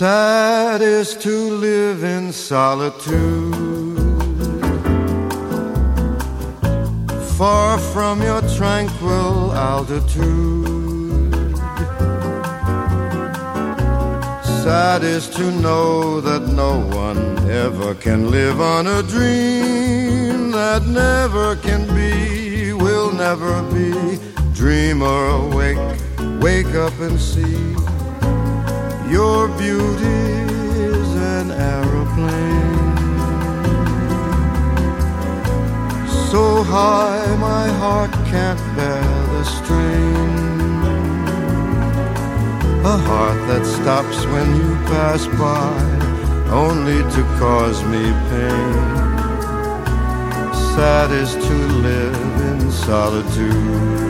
Sad is to live in solitude, far from your tranquil altitude. Sad is to know that no one ever can live on a dream that never can be, will never be. Dreamer, awake, wake up and see. Your beauty is an aeroplane, so high my heart can't bear the strain. A heart that stops when you pass by, only to cause me pain. Sad is to live in solitude.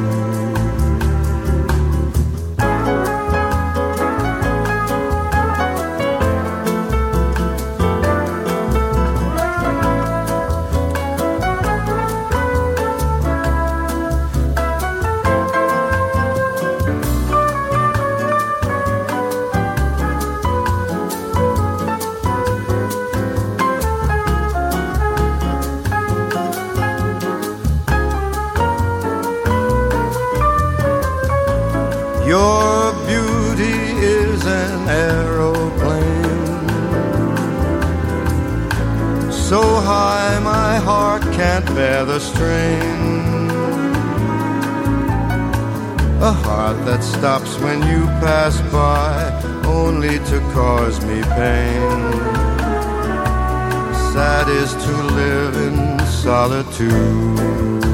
Your beauty is an aeroplane, so high my heart can't bear the strain. A heart that stops when you pass by, only to cause me pain. Sad is to live in solitude.